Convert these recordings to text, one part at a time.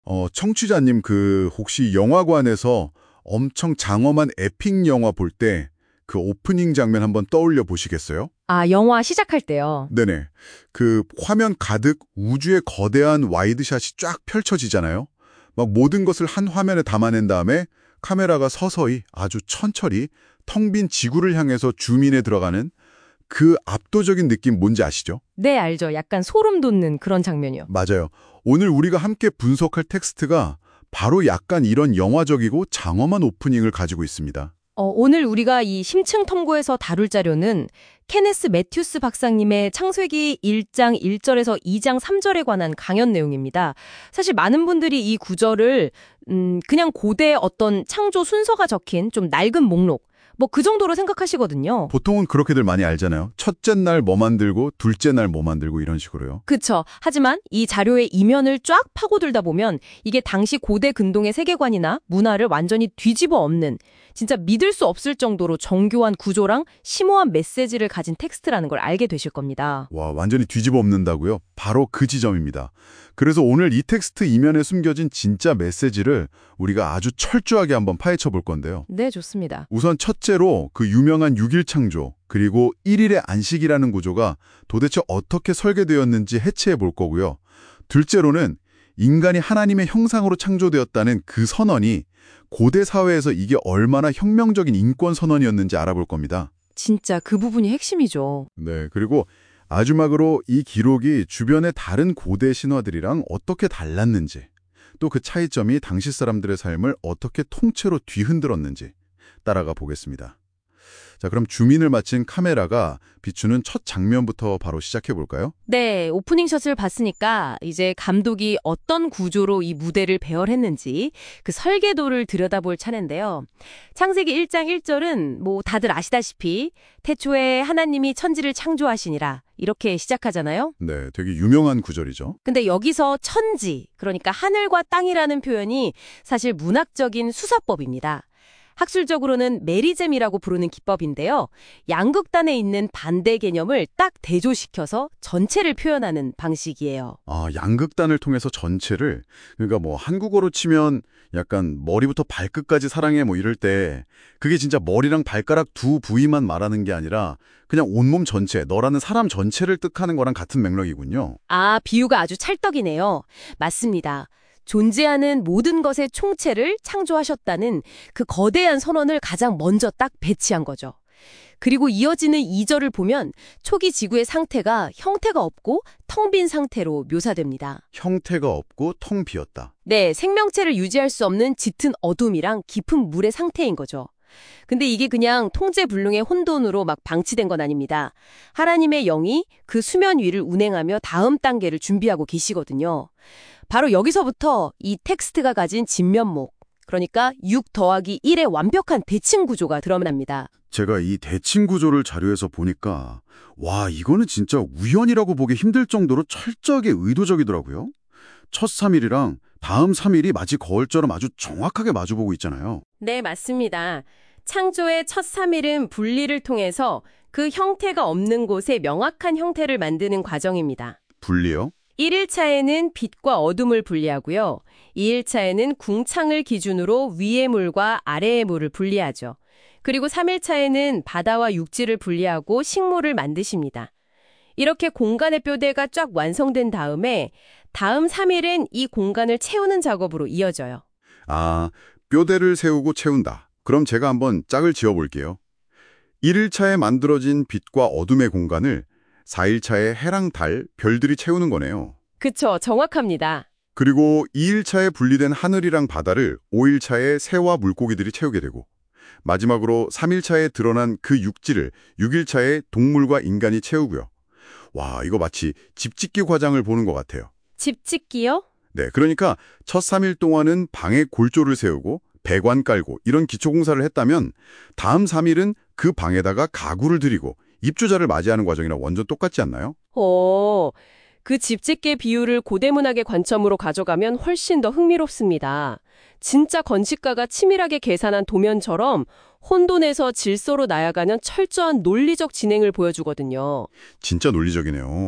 청취자님 혹시 영화관에서 엄청 장엄한 에픽 영화 볼 때 그 오프닝 장면 한번 떠올려 보시겠어요? 아, 영화 시작할 때요. 네네. 그 화면 가득 우주의 거대한 와이드샷이 쫙 펼쳐지잖아요. 막 모든 것을 한 화면에 담아낸 다음에 카메라가 서서히 아주 천천히 텅 빈 지구를 향해서 줌인에 들어가는 그 압도적인 느낌 뭔지 아시죠? 네, 알죠. 약간 소름 돋는 그런 장면이요. 맞아요. 오늘 우리가 함께 분석할 텍스트가 바로 약간 이런 영화적이고 장엄한 오프닝을 가지고 있습니다. 오늘 우리가 이 심층 탐구에서 다룰 자료는 케네스 매튜스 박사님의 창세기 1장 1절에서 2장 3절에 관한 강연 내용입니다. 사실 많은 분들이 이 구절을 그냥 고대 어떤 창조 순서가 적힌 좀 낡은 목록, 뭐 그 정도로 생각하시거든요. 보통은 그렇게들 많이 알잖아요. 첫째 날 뭐 만들고 둘째 날 뭐 만들고 이런 식으로요. 그쵸. 하지만 이 자료의 이면을 쫙 파고들다 보면 이게 당시 고대 근동의 세계관이나 문화를 완전히 뒤집어 엎는 진짜 믿을 수 없을 정도로 정교한 구조랑 심오한 메시지를 가진 텍스트라는 걸 알게 되실 겁니다. 와, 완전히 뒤집어 엎는다고요? 바로 그 지점입니다. 그래서 오늘 이 텍스트 이면에 숨겨진 진짜 메시지를 우리가 아주 철저하게 한번 파헤쳐 볼 건데요. 네, 좋습니다. 우선 첫째로 그 유명한 6일 창조, 그리고 1일의 안식이라는 구조가 도대체 어떻게 설계되었는지 해체해 볼 거고요. 둘째로는 인간이 하나님의 형상으로 창조되었다는 그 선언이 고대 사회에서 이게 얼마나 혁명적인 인권 선언이었는지 알아볼 겁니다. 진짜 그 부분이 핵심이죠. 네, 그리고 마지막으로 이 기록이 주변의 다른 고대 신화들이랑 어떻게 달랐는지, 또 그 차이점이 당시 사람들의 삶을 어떻게 통째로 뒤흔들었는지 따라가 보겠습니다. 자, 그럼 줌인을 마친 카메라가 비추는 첫 장면부터 바로 시작해 볼까요? 네, 오프닝 샷을 봤으니까 이제 감독이 어떤 구조로 이 무대를 배열했는지 그 설계도를 들여다볼 차례인데요. 창세기 1장 1절은 뭐 다들 아시다시피 태초에 하나님이 천지를 창조하시니라 이렇게 시작하잖아요. 네, 되게 유명한 구절이죠. 근데 여기서 천지, 그러니까 하늘과 땅이라는 표현이 사실 문학적인 수사법입니다. 학술적으로는 메리즘이라고 부르는 기법인데요. 양극단에 있는 반대 개념을 딱 대조시켜서 전체를 표현하는 방식이에요. 아, 양극단을 통해서 전체를, 그러니까 뭐 한국어로 치면 약간 머리부터 발끝까지 사랑해 뭐 이럴 때 그게 진짜 머리랑 발가락 두 부위만 말하는 게 아니라 그냥 온몸 전체, 너라는 사람 전체를 뜻하는 거랑 같은 맥락이군요. 아, 비유가 아주 찰떡이네요. 맞습니다. 존재하는 모든 것의 총체를 창조하셨다는 그 거대한 선언을 가장 먼저 딱 배치한 거죠. 그리고 이어지는 2절을 보면 초기 지구의 상태가 형태가 없고 텅 빈 상태로 묘사됩니다. 형태가 없고 텅 비었다. 네, 생명체를 유지할 수 없는 짙은 어둠이랑 깊은 물의 상태인 거죠. 근데 이게 그냥 통제불능의 혼돈으로 막 방치된 건 아닙니다. 하나님의 영이 그 수면 위를 운행하며 다음 단계를 준비하고 계시거든요. 바로 여기서부터 이 텍스트가 가진 진면목, 그러니까 6 더하기 1의 완벽한 대칭 구조가 드러납니다. 제가 이 대칭 구조를 자료에서 보니까 와, 이거는 진짜 우연이라고 보기 힘들 정도로 철저하게 의도적이더라고요. 첫 3일이랑 다음 3일이 마치 거울처럼 아주 정확하게 마주보고 있잖아요. 네, 맞습니다. 창조의 첫 3일은 분리를 통해서 그 형태가 없는 곳에 명확한 형태를 만드는 과정입니다. 분리요? 1일차에는 빛과 어둠을 분리하고요. 2일차에는 궁창을 기준으로 위의 물과 아래의 물을 분리하죠. 그리고 3일차에는 바다와 육지를 분리하고 식물을 만드십니다. 이렇게 공간의 뼈대가 쫙 완성된 다음 3일은 이 공간을 채우는 작업으로 이어져요. 아, 뼈대를 세우고 채운다. 그럼 제가 한번 짝을 지어볼게요. 1일차에 만들어진 빛과 어둠의 공간을 4일차에 해랑 달, 별들이 채우는 거네요. 그쵸, 정확합니다. 그리고 2일차에 분리된 하늘이랑 바다를 5일차에 새와 물고기들이 채우게 되고 마지막으로 3일차에 드러난 그 육지를 6일차에 동물과 인간이 채우고요. 와, 이거 마치 집짓기 과정을 보는 것 같아요. 집짓기요? 네, 그러니까 첫 3일 동안은 방에 골조를 세우고 배관 깔고 이런 기초공사를 했다면 다음 3일은 그 방에다가 가구를 들이고 입주자를 맞이하는 과정이랑 완전 똑같지 않나요? 그 집짓기 비유를 고대 문학의 관점으로 가져가면 훨씬 더 흥미롭습니다. 진짜 건축가가 치밀하게 계산한 도면처럼 혼돈에서 질서로 나아가는 철저한 논리적 진행을 보여주거든요. 진짜 논리적이네요.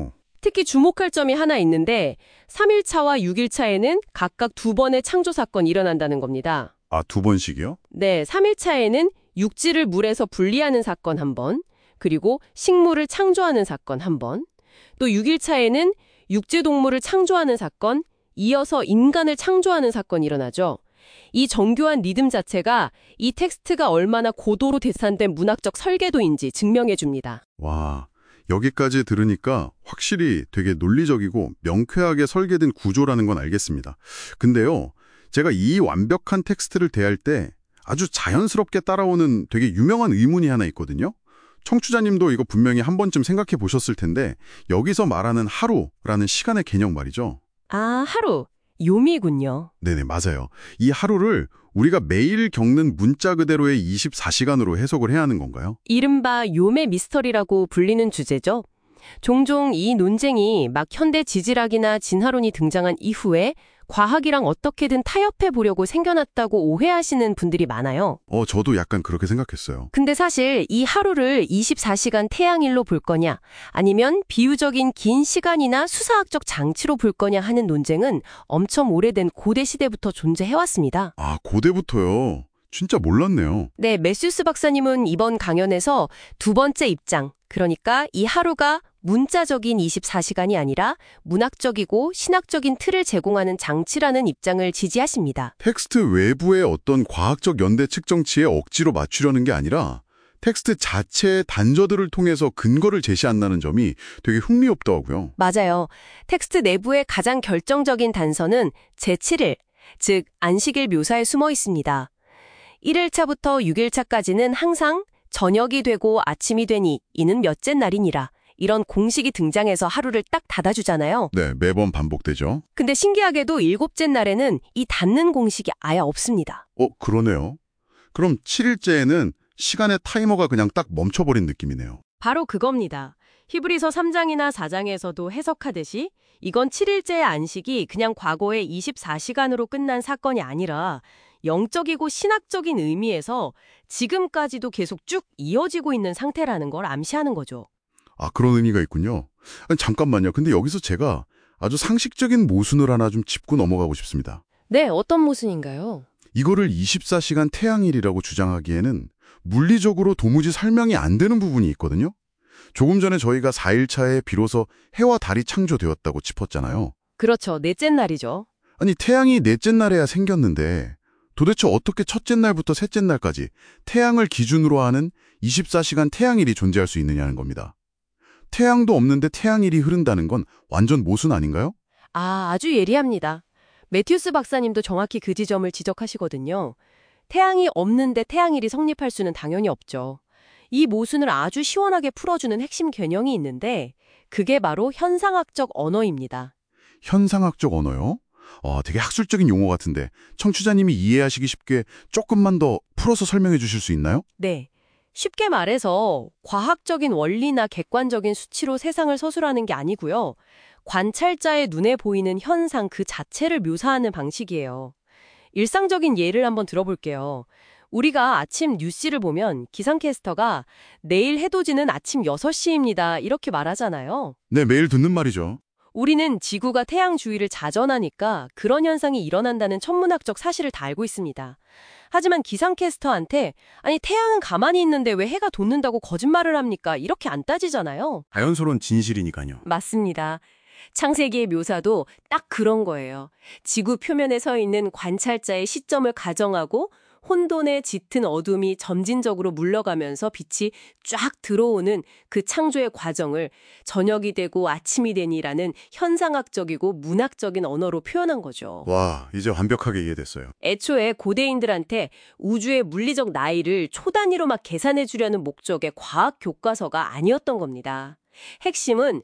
특히 주목할 점이 하나 있는데 3일차와 6일차에는 각각 2번의 창조 사건이 일어난다는 겁니다. 아, 2번씩이요? 네, 3일차에는 육지를 물에서 분리하는 사건 1번, 그리고 식물을 창조하는 사건 1번, 또 6일차에는 육지동물을 창조하는 사건, 이어서 인간을 창조하는 사건이 일어나죠. 이 정교한 리듬 자체가 이 텍스트가 얼마나 고도로 계산된 문학적 설계도인지 증명해 줍니다. 와, 여기까지 들으니까 확실히 되게 논리적이고 명쾌하게 설계된 구조라는 건 알겠습니다. 근데요, 제가 이 완벽한 텍스트를 대할 때 아주 자연스럽게 따라오는 되게 유명한 의문이 하나 있거든요. 청취자님도 이거 분명히 한 번쯤 생각해 보셨을 텐데 여기서 말하는 하루라는 시간의 개념 말이죠. 아, 하루. 요미군요. 네네, 맞아요. 이 하루를 우리가 매일 겪는 문자 그대로의 24시간으로 해석을 해야 하는 건가요? 이른바 요매 미스터리라고 불리는 주제죠. 종종 이 논쟁이 막 현대 지질학이나 진화론이 등장한 이후에 과학이랑 어떻게든 타협해 보려고 생겨났다고 오해하시는 분들이 많아요. 저도 약간 그렇게 생각했어요. 근데 사실 이 하루를 24시간 태양일로 볼 거냐, 아니면 비유적인 긴 시간이나 수사학적 장치로 볼 거냐 하는 논쟁은 엄청 오래된 고대 시대부터 존재해왔습니다. 아, 고대부터요? 진짜 몰랐네요. 네, 매스유스 박사님은 이번 강연에서 2번째 입장, 그러니까 이 하루가 문자적인 24시간이 아니라 문학적이고 신학적인 틀을 제공하는 장치라는 입장을 지지하십니다. 텍스트 외부의 어떤 과학적 연대 측정치에 억지로 맞추려는 게 아니라 텍스트 자체의 단저들을 통해서 근거를 제시한다는 점이 되게 흥미롭더라고요. 맞아요. 텍스트 내부의 가장 결정적인 단서는 제7일, 즉 안식일 묘사에 숨어 있습니다. 1일차부터 6일차까지는 항상 저녁이 되고 아침이 되니 이는 몇째 날이니라. 이런 공식이 등장해서 하루를 딱 닫아주잖아요. 네, 매번 반복되죠. 근데 신기하게도 7째 날에는 이 닫는 공식이 아예 없습니다. 그러네요. 그럼 7일째에는 시간의 타이머가 그냥 딱 멈춰버린 느낌이네요. 바로 그겁니다. 히브리서 3장이나 4장에서도 해석하듯이 이건 7일째의 안식이 그냥 과거의 24시간으로 끝난 사건이 아니라 영적이고 신학적인 의미에서 지금까지도 계속 쭉 이어지고 있는 상태라는 걸 암시하는 거죠. 아, 그런 의미가 있군요. 아니, 잠깐만요. 근데 여기서 제가 아주 상식적인 모순을 하나 좀 짚고 넘어가고 싶습니다. 네, 어떤 모순인가요? 이거를 24시간 태양일이라고 주장하기에는 물리적으로 도무지 설명이 안 되는 부분이 있거든요. 조금 전에 저희가 4일차에 비로소 해와 달이 창조되었다고 짚었잖아요. 그렇죠. 넷째 날이죠. 아니, 태양이 넷째 날에야 생겼는데 도대체 어떻게 첫째 날부터 셋째 날까지 태양을 기준으로 하는 24시간 태양일이 존재할 수 있느냐는 겁니다. 태양도 없는데 태양일이 흐른다는 건 완전 모순 아닌가요? 아주 예리합니다. 매튜스 박사님도 정확히 그 지점을 지적하시거든요. 태양이 없는데 태양일이 성립할 수는 당연히 없죠. 이 모순을 아주 시원하게 풀어주는 핵심 개념이 있는데 그게 바로 현상학적 언어입니다. 현상학적 언어요? 되게 학술적인 용어 같은데 청취자님이 이해하시기 쉽게 조금만 더 풀어서 설명해 주실 수 있나요? 네. 쉽게 말해서 과학적인 원리나 객관적인 수치로 세상을 서술하는 게 아니고요. 관찰자의 눈에 보이는 현상 그 자체를 묘사하는 방식이에요. 일상적인 예를 한번 들어볼게요. 우리가 아침 뉴스를 보면 기상캐스터가 내일 해도 지는 아침 6시입니다. 이렇게 말하잖아요. 네, 매일 듣는 말이죠. 우리는 지구가 태양 주위를 자전하니까 그런 현상이 일어난다는 천문학적 사실을 다 알고 있습니다. 하지만 기상캐스터한테 아니 태양은 가만히 있는데 왜 해가 돋는다고 거짓말을 합니까? 이렇게 안 따지잖아요. 자연스러운 진실이니까요. 맞습니다. 창세기의 묘사도 딱 그런 거예요. 지구 표면에 서 있는 관찰자의 시점을 가정하고 혼돈의 짙은 어둠이 점진적으로 물러가면서 빛이 쫙 들어오는 그 창조의 과정을 저녁이 되고 아침이 되니라는 현상학적이고 문학적인 언어로 표현한 거죠. 와, 이제 완벽하게 이해됐어요. 애초에 고대인들한테 우주의 물리적 나이를 초 단위로 막 계산해 주려는 목적의 과학 교과서가 아니었던 겁니다. 핵심은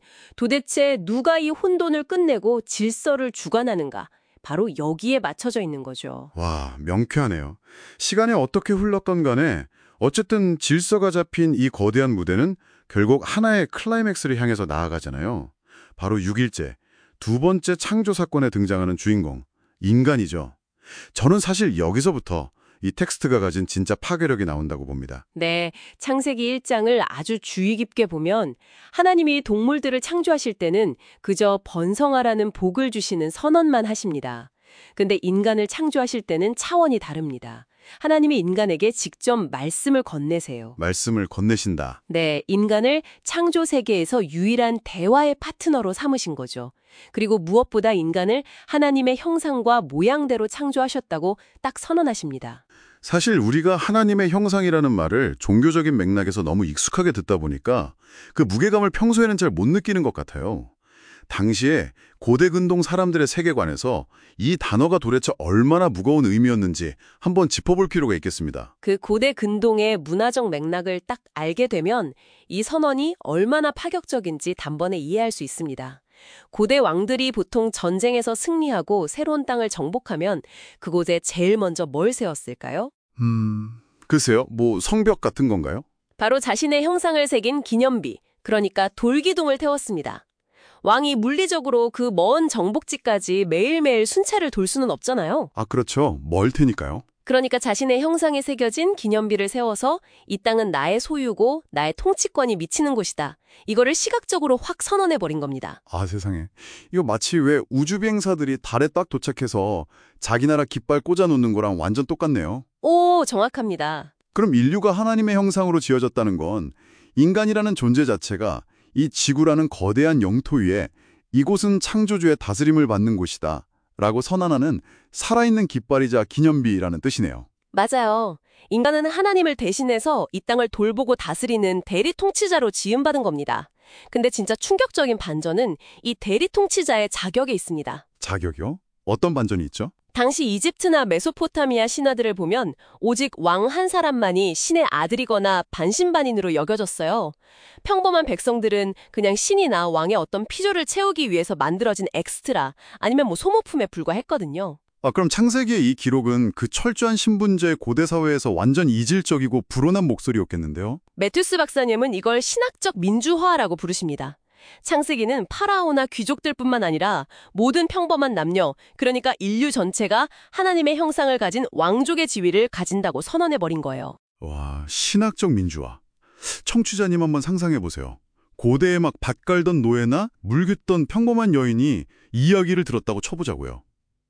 도대체 누가 이 혼돈을 끝내고 질서를 주관하는가? 바로 여기에 맞춰져 있는 거죠. 와, 명쾌하네요. 시간이 어떻게 흘렀건 간에 어쨌든 질서가 잡힌 이 거대한 무대는 결국 하나의 클라이맥스를 향해서 나아가잖아요. 바로 6일째, 2번째 창조 사건에 등장하는 주인공, 인간이죠. 저는 사실 여기서부터 이 텍스트가 가진 진짜 파괴력이 나온다고 봅니다. 네, 창세기 1장을 아주 주의 깊게 보면 하나님이 동물들을 창조하실 때는 그저 번성하라는 복을 주시는 선언만 하십니다. 근데 인간을 창조하실 때는 차원이 다릅니다. 하나님이 인간에게 직접 말씀을 건네세요. 말씀을 건네신다. 네, 인간을 창조 세계에서 유일한 대화의 파트너로 삼으신 거죠. 그리고 무엇보다 인간을 하나님의 형상과 모양대로 창조하셨다고 딱 선언하십니다. 사실 우리가 하나님의 형상이라는 말을 종교적인 맥락에서 너무 익숙하게 듣다 보니까 그 무게감을 평소에는 잘 못 느끼는 것 같아요. 당시에 고대 근동 사람들의 세계관에서 이 단어가 도대체 얼마나 무거운 의미였는지 한번 짚어볼 필요가 있겠습니다. 그 고대 근동의 문화적 맥락을 딱 알게 되면 이 선언이 얼마나 파격적인지 단번에 이해할 수 있습니다. 고대 왕들이 보통 전쟁에서 승리하고 새로운 땅을 정복하면 그곳에 제일 먼저 뭘 세웠을까요? 글쎄요, 뭐 성벽 같은 건가요? 바로 자신의 형상을 새긴 기념비, 그러니까 돌기둥을 태웠습니다. 왕이 물리적으로 그 먼 정복지까지 매일매일 순찰을 돌 수는 없잖아요. 아, 그렇죠. 멀 테니까요. 그러니까 자신의 형상에 새겨진 기념비를 세워서 이 땅은 나의 소유고 나의 통치권이 미치는 곳이다. 이거를 시각적으로 확 선언해버린 겁니다. 아, 세상에. 이거 마치 왜 우주비행사들이 달에 딱 도착해서 자기 나라 깃발 꽂아놓는 거랑 완전 똑같네요. 오, 정확합니다. 그럼 인류가 하나님의 형상으로 지어졌다는 건 인간이라는 존재 자체가 이 지구라는 거대한 영토 위에 이곳은 창조주의 다스림을 받는 곳이다 라고 선언하는 살아있는 깃발이자 기념비라는 뜻이네요. 맞아요. 인간은 하나님을 대신해서 이 땅을 돌보고 다스리는 대리 통치자로 지음받은 겁니다. 근데 진짜 충격적인 반전은 이 대리 통치자의 자격에 있습니다. 자격이요? 어떤 반전이 있죠? 당시 이집트나 메소포타미아 신화들을 보면 오직 왕 한 사람만이 신의 아들이거나 반신반인으로 여겨졌어요. 평범한 백성들은 그냥 신이나 왕의 어떤 피조를 채우기 위해서 만들어진 엑스트라 아니면 소모품에 불과했거든요. 아, 그럼 창세기의 이 기록은 그 철저한 신분제 고대 사회에서 완전 이질적이고 불온한 목소리였겠는데요? 매튜스 박사님은 이걸 신학적 민주화라고 부르십니다. 창세기는 파라오나 귀족들뿐만 아니라 모든 평범한 남녀, 그러니까 인류 전체가 하나님의 형상을 가진 왕족의 지위를 가진다고 선언해버린 거예요. 와, 신학적 민주화. 청취자님 한번 상상해보세요. 고대에 막 밭 갈던 노예나 물 긋던 평범한 여인이 이야기를 들었다고 쳐보자고요.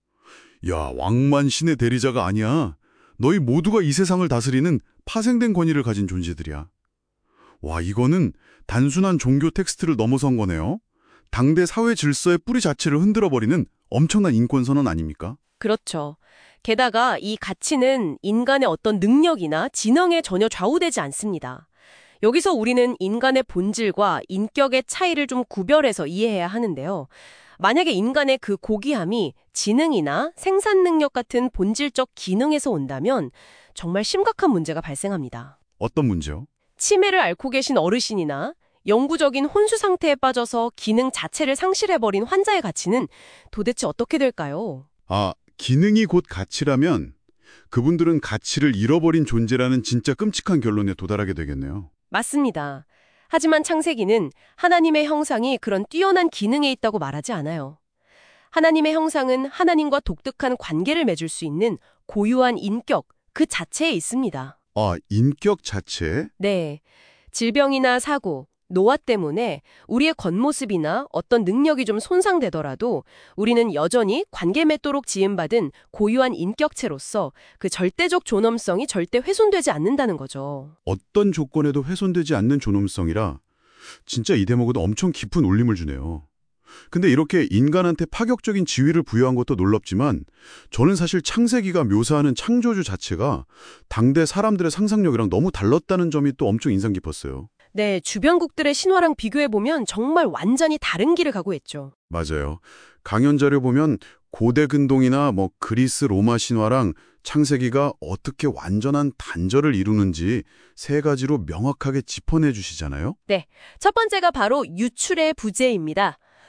야, 왕만 신의 대리자가 아니야. 너희 모두가 이 세상을 다스리는 파생된 권위를 가진 존재들이야. 와, 이거는 단순한 종교 텍스트를 넘어선 거네요. 당대 사회 질서의 뿌리 자체를 흔들어버리는 엄청난 인권선언 아닙니까? 그렇죠. 게다가 이 가치는 인간의 어떤 능력이나 지능에 전혀 좌우되지 않습니다. 여기서 우리는 인간의 본질과 인격의 차이를 좀 구별해서 이해해야 하는데요. 만약에 인간의 그 고귀함이 지능이나 생산 능력 같은 본질적 기능에서 온다면 정말 심각한 문제가 발생합니다. 어떤 문제요? 치매를 앓고 계신 어르신이나 영구적인 혼수 상태에 빠져서 기능 자체를 상실해버린 환자의 가치는 도대체 어떻게 될까요? 아, 기능이 곧 가치라면 그분들은 가치를 잃어버린 존재라는 진짜 끔찍한 결론에 도달하게 되겠네요. 맞습니다. 하지만 창세기는 하나님의 형상이 그런 뛰어난 기능에 있다고 말하지 않아요. 하나님의 형상은 하나님과 독특한 관계를 맺을 수 있는 고유한 인격, 그 자체에 있습니다. 아, 인격 자체? 네. 질병이나 사고, 노화 때문에 우리의 겉모습이나 어떤 능력이 좀 손상되더라도 우리는 여전히 관계 맺도록 지음받은 고유한 인격체로서 그 절대적 존엄성이 절대 훼손되지 않는다는 거죠. 어떤 조건에도 훼손되지 않는 존엄성이라 진짜 이 대목은 엄청 깊은 울림을 주네요. 근데 이렇게 인간한테 파격적인 지위를 부여한 것도 놀랍지만 저는 사실 창세기가 묘사하는 창조주 자체가 당대 사람들의 상상력이랑 너무 달랐다는 점이 또 엄청 인상 깊었어요. 네, 주변국들의 신화랑 비교해보면 정말 완전히 다른 길을 가고 있죠. 맞아요. 강연 자료 보면 고대 근동이나 그리스 로마 신화랑 창세기가 어떻게 완전한 단절을 이루는지 세 가지로 명확하게 짚어내 주시잖아요. 네, 첫 번째가 바로 유출의 부재입니다.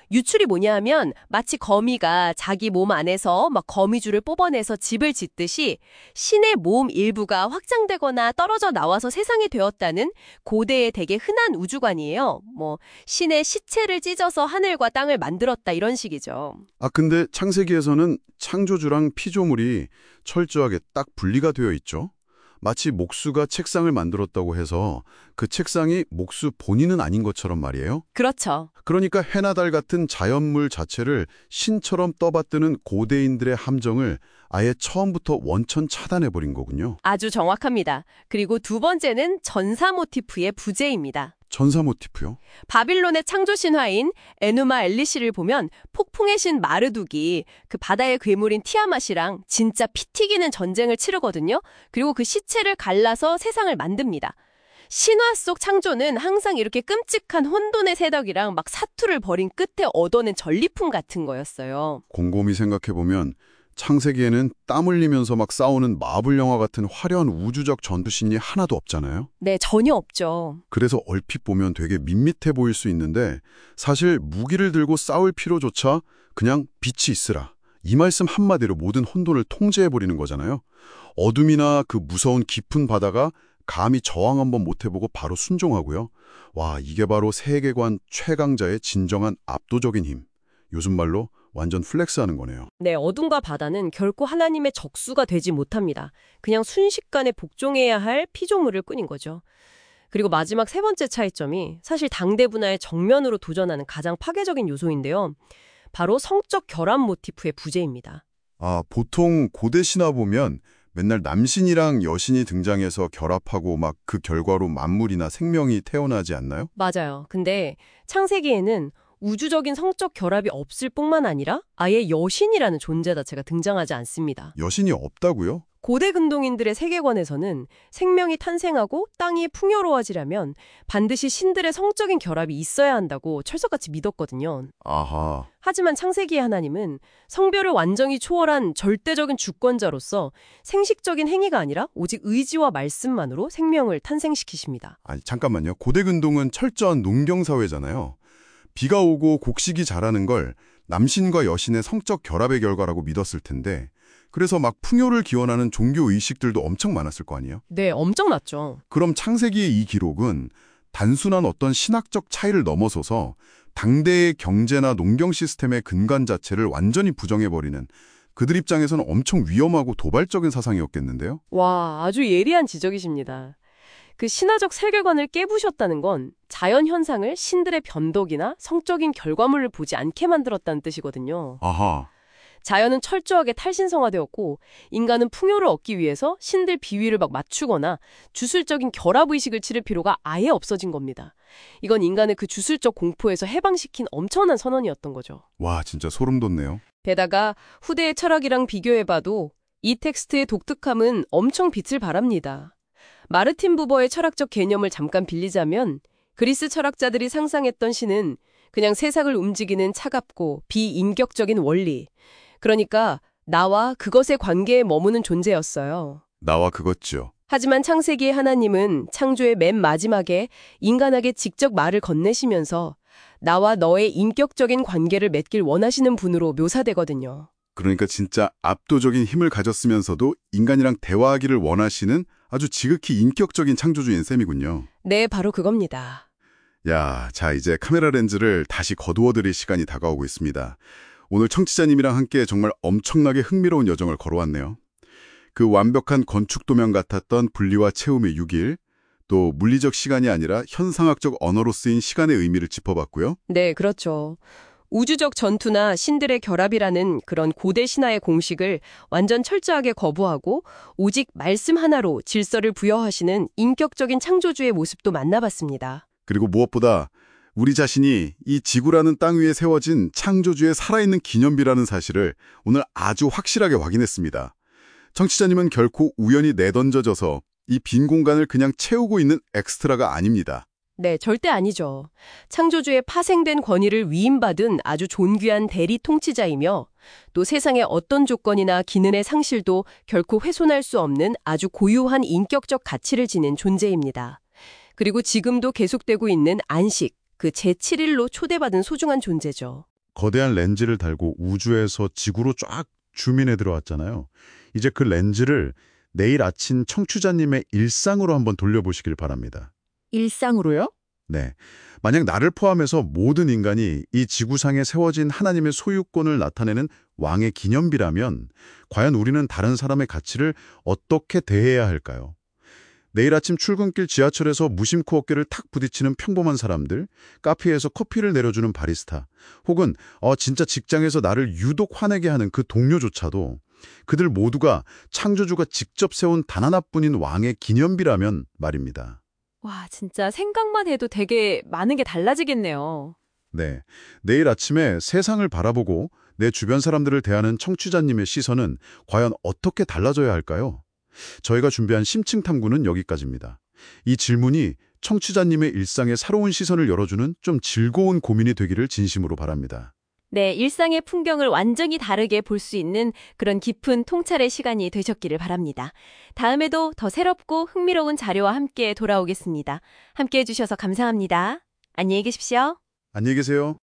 유출이 뭐냐 하면 마치 거미가 자기 몸 안에서 막 거미줄을 뽑아내서 집을 짓듯이 신의 몸 일부가 확장되거나 떨어져 나와서 세상이 되었다는 고대의 되게 흔한 우주관이에요. 뭐 신의 시체를 찢어서 하늘과 땅을 만들었다 이런 식이죠. 근데 창세기에서는 창조주랑 피조물이 철저하게 딱 분리가 되어 있죠. 마치 목수가 책상을 만들었다고 해서 그 책상이 목수 본인은 아닌 것처럼 말이에요. 그렇죠. 그러니까 해나 달 같은 자연물 자체를 신처럼 떠받드는 고대인들의 함정을 아예 처음부터 원천 차단해버린 거군요. 아주 정확합니다. 그리고 두 번째는 전사 모티프의 부재입니다. 전사 모티프요? 바빌론의 창조 신화인 에누마 엘리시를 보면 폭풍의 신 마르둑이 그 바다의 괴물인 티아맛이랑 진짜 피 튀기는 전쟁을 치르거든요. 그리고 그 시체를 갈라서 세상을 만듭니다. 신화 속 창조는 항상 이렇게 끔찍한 혼돈의 세덕이랑 막 사투를 벌인 끝에 얻어낸 전리품 같은 거였어요. 곰곰이 생각해보면 창세기에는 땀 흘리면서 막 싸우는 마블 영화 같은 화려한 우주적 전투씬이 하나도 없잖아요. 네, 전혀 없죠. 그래서 얼핏 보면 되게 밋밋해 보일 수 있는데 사실 무기를 들고 싸울 필요조차 그냥 빛이 있으라. 이 말씀 한마디로 모든 혼돈을 통제해버리는 거잖아요. 어둠이나 그 무서운 깊은 바다가 감히 저항 한번 못 해보고 바로 순종하고요. 와, 이게 바로 세계관 최강자의 진정한 압도적인 힘. 요즘 말로 완전 플렉스하는 거네요. 네, 어둠과 바다는 결코 하나님의 적수가 되지 못합니다. 그냥 순식간에 복종해야 할 피조물일 뿐인 거죠. 그리고 마지막 세 번째 차이점이 사실 당대 문화의 정면으로 도전하는 가장 파괴적인 요소인데요. 바로 성적 결합 모티프의 부재입니다. 보통 고대 신화 보면 맨날 남신이랑 여신이 등장해서 결합하고 막 그 결과로 만물이나 생명이 태어나지 않나요? 맞아요. 근데 창세기에는 우주적인 성적 결합이 없을 뿐만 아니라 아예 여신이라는 존재 자체가 등장하지 않습니다. 여신이 없다고요? 고대 근동인들의 세계관에서는 생명이 탄생하고 땅이 풍요로워지려면 반드시 신들의 성적인 결합이 있어야 한다고 철석같이 믿었거든요. 아하. 하지만 창세기의 하나님은 성별을 완전히 초월한 절대적인 주권자로서 생식적인 행위가 아니라 오직 의지와 말씀만으로 생명을 탄생시키십니다. 아니, 잠깐만요. 고대 근동은 철저한 농경사회잖아요. 비가 오고 곡식이 자라는 걸 남신과 여신의 성적 결합의 결과라고 믿었을 텐데 그래서 막 풍요를 기원하는 종교 의식들도 엄청 많았을 거 아니에요? 네, 엄청났죠. 그럼 창세기의 이 기록은 단순한 어떤 신학적 차이를 넘어서서 당대의 경제나 농경 시스템의 근간 자체를 완전히 부정해버리는 그들 입장에서는 엄청 위험하고 도발적인 사상이었겠는데요? 와, 아주 예리한 지적이십니다. 그 신화적 세계관을 깨부셨다는 건 자연 현상을 신들의 변덕이나 성적인 결과물을 보지 않게 만들었다는 뜻이거든요. 아하. 자연은 철저하게 탈신성화되었고 인간은 풍요를 얻기 위해서 신들 비위를 막 맞추거나 주술적인 결합의식을 치를 필요가 아예 없어진 겁니다. 이건 인간을 그 주술적 공포에서 해방시킨 엄청난 선언이었던 거죠. 와, 진짜 소름 돋네요. 게다가 후대의 철학이랑 비교해봐도 이 텍스트의 독특함은 엄청 빛을 발합니다. 마르틴 부버의 철학적 개념을 잠깐 빌리자면 그리스 철학자들이 상상했던 신은 그냥 세상을 움직이는 차갑고 비인격적인 원리, 그러니까 나와 그것의 관계에 머무는 존재였어요. 나와 그것죠. 하지만 창세기의 하나님은 창조의 맨 마지막에 인간에게 직접 말을 건네시면서 나와 너의 인격적인 관계를 맺길 원하시는 분으로 묘사되거든요. 그러니까 진짜 압도적인 힘을 가졌으면서도 인간이랑 대화하기를 원하시는 아주 지극히 인격적인 창조주인 셈이군요. 네, 바로 그겁니다. 야, 자 이제 카메라 렌즈를 다시 거두어드릴 시간이 다가오고 있습니다. 오늘 청취자님이랑 함께 정말 엄청나게 흥미로운 여정을 걸어왔네요. 그 완벽한 건축 도면 같았던 분리와 채움의 6일, 또 물리적 시간이 아니라 현상학적 언어로 쓰인 시간의 의미를 짚어봤고요. 네, 그렇죠. 우주적 전투나 신들의 결합이라는 그런 고대 신화의 공식을 완전 철저하게 거부하고 오직 말씀 하나로 질서를 부여하시는 인격적인 창조주의 모습도 만나봤습니다. 그리고 무엇보다 우리 자신이 이 지구라는 땅 위에 세워진 창조주의 살아있는 기념비라는 사실을 오늘 아주 확실하게 확인했습니다. 청취자님은 결코 우연히 내던져져서 이 빈 공간을 그냥 채우고 있는 엑스트라가 아닙니다. 네, 절대 아니죠. 창조주의 파생된 권위를 위임받은 아주 존귀한 대리 통치자이며 또 세상의 어떤 조건이나 기능의 상실도 결코 훼손할 수 없는 아주 고유한 인격적 가치를 지닌 존재입니다. 그리고 지금도 계속되고 있는 안식, 그 제7일로 초대받은 소중한 존재죠. 거대한 렌즈를 달고 우주에서 지구로 쫙 줌인해 들어왔잖아요. 이제 그 렌즈를 내일 아침 청취자님의 일상으로 한번 돌려보시길 바랍니다. 일상으로요? 네. 만약 나를 포함해서 모든 인간이 이 지구상에 세워진 하나님의 소유권을 나타내는 왕의 기념비라면 과연 우리는 다른 사람의 가치를 어떻게 대해야 할까요? 내일 아침 출근길 지하철에서 무심코 어깨를 탁 부딪히는 평범한 사람들, 카페에서 커피를 내려주는 바리스타, 혹은 진짜 직장에서 나를 유독 화내게 하는 그 동료조차도 그들 모두가 창조주가 직접 세운 단 하나뿐인 왕의 기념비라면 말입니다. 와, 진짜 생각만 해도 되게 많은 게 달라지겠네요. 네, 내일 아침에 세상을 바라보고 내 주변 사람들을 대하는 청취자님의 시선은 과연 어떻게 달라져야 할까요? 저희가 준비한 심층 탐구는 여기까지입니다. 이 질문이 청취자님의 일상에 새로운 시선을 열어주는 좀 즐거운 고민이 되기를 진심으로 바랍니다. 네, 일상의 풍경을 완전히 다르게 볼 수 있는 그런 깊은 통찰의 시간이 되셨기를 바랍니다. 다음에도 더 새롭고 흥미로운 자료와 함께 돌아오겠습니다. 함께해 주셔서 감사합니다. 안녕히 계십시오. 안녕히 계세요.